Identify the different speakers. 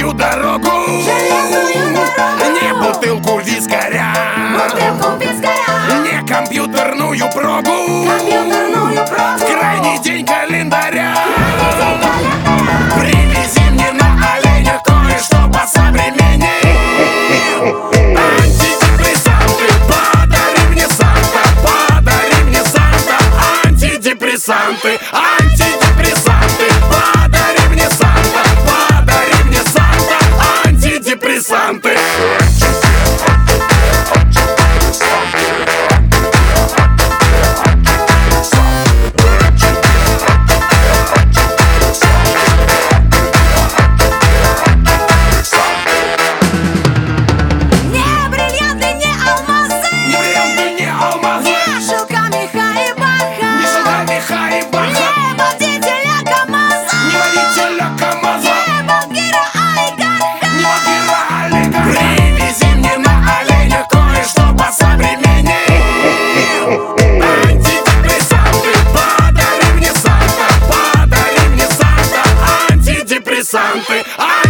Speaker 1: железную дорогу, не бутылку вискаря, не компьютерную прогу, в крайний день календаря. Привези мне на оленя кое-что посовременней. Антидепрессанты, подари мне Санта, подари мне Санта. Антидепрессанты, антидепрессанты, подари мне Санта, подари мне Санта. Антидепрессанты. Привези мне на оленя кое-что посовременней. Антидепрессанты, подари мне Санта, подари мне Санта. Антидепрессанты.